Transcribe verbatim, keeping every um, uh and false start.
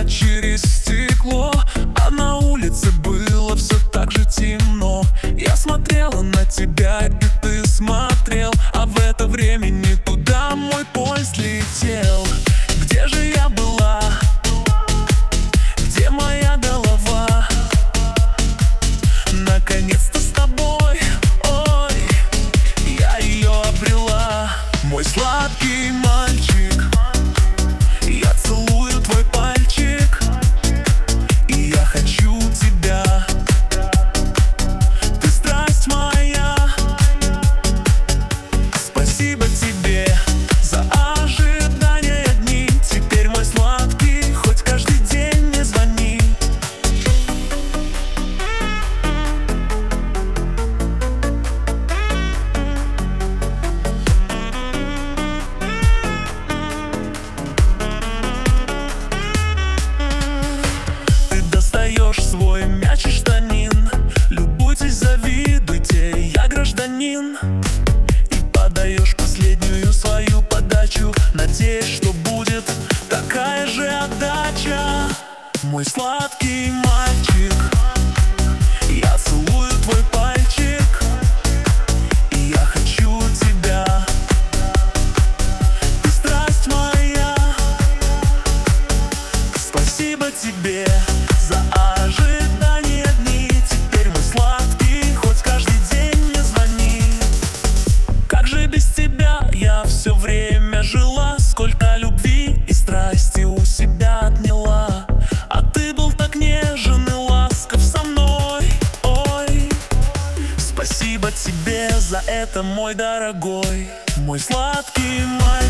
через стекло, а на улице было все так же темно. Я смотрела на тебя, и ты смотрел, а в это время не туда мой поезд летел. Где же я была? Где моя голова? Наконец-то с тобой, ой, я ее обрела. Мой сладкий мальчик, я целую твой пальчик, и я хочу тебя. Ты страсть моя. Спасибо тебе за ожидание дни. Теперь мой сладкий, хоть каждый день мне звони. Ты достаешь свой мяч из штанин. Любуйтесь, завидуйте, я гражданин. И подаешь последнюю свою подачу, надеясь, что будет такая же отдача. Мой сладкий мальчик, я целую твой пальчик, и я хочу тебя. Ты страсть моя. Спасибо тебе за ожидание дни. Теперь мой сладкий, хоть каждый день мне звони. Как же без тебя я все время жила, сколько любви и страсти у себя отняла. А ты был так нежен и ласков со мной, ой. Спасибо тебе за это, мой дорогой, мой сладкий мальчик.